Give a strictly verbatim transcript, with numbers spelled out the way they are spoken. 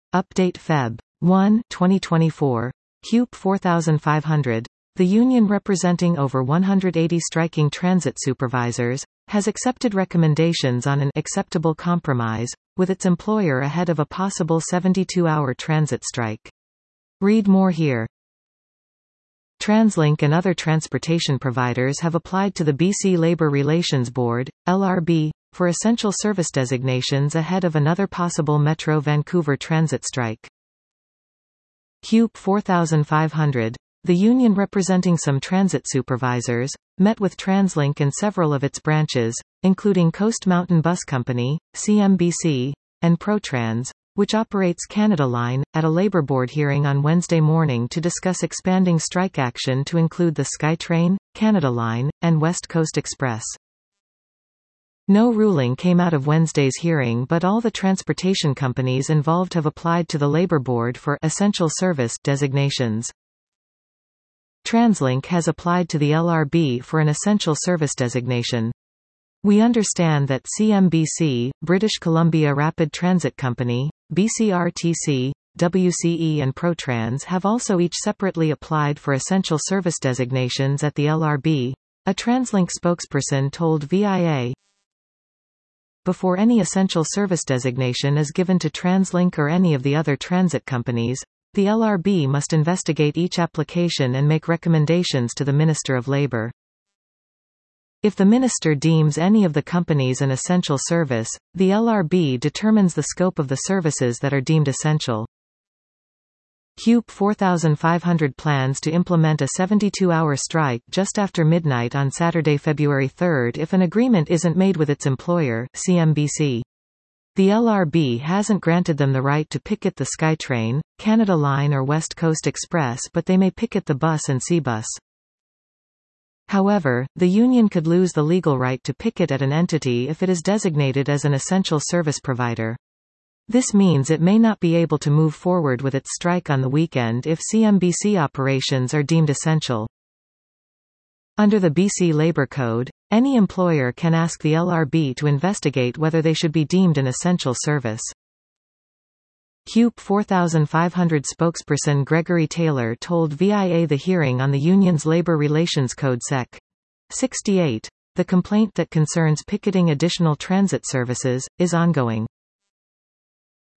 Update February first, twenty twenty-four. C U P forty-five hundred. The union representing over one hundred eighty striking transit supervisors, has accepted recommendations on an acceptable compromise with its employer ahead of a possible seventy-two hour transit strike. Read more here. TransLink and other transportation providers have applied to the B C Labour Relations Board, L R B, for essential service designations ahead of another possible Metro Vancouver transit strike. C U P forty-five hundred. The union representing some transit supervisors, met with TransLink and several of its branches, including Coast Mountain Bus Company, C M B C, and ProTrans, which operates Canada Line, at a Labour Board hearing on Wednesday morning to discuss expanding strike action to include the SkyTrain, Canada Line, and West Coast Express. No ruling came out of Wednesday's hearing, but all the transportation companies involved have applied to the Labour Board for essential service designations. TransLink has applied to the L R B for an essential service designation. We understand that C M B C, British Columbia Rapid Transit Company, B C R T C, W C E and ProTrans have also each separately applied for essential service designations at the L R B, a TransLink spokesperson told V I A. Before any essential service designation is given to TransLink or any of the other transit companies, the L R B must investigate each application and make recommendations to the Minister of Labour. If the Minister deems any of the companies an essential service, the L R B determines the scope of the services that are deemed essential. C U P forty-five hundred plans to implement a seventy-two hour strike just after midnight on Saturday, February third if an agreement isn't made with its employer, C M B C. The L R B hasn't granted them the right to picket the SkyTrain, Canada Line or West Coast Express, but they may picket the bus and C-Bus. However, the union could lose the legal right to picket at an entity if it is designated as an essential service provider. This means it may not be able to move forward with its strike on the weekend if C M B C operations are deemed essential. Under the B C Labour Code, any employer can ask the L R B to investigate whether they should be deemed an essential service. C U P forty-five hundred spokesperson Gregory Taylor told V I A the hearing on the union's Labour Relations Code Sec. sixty-eight, the complaint that concerns picketing additional transit services, is ongoing.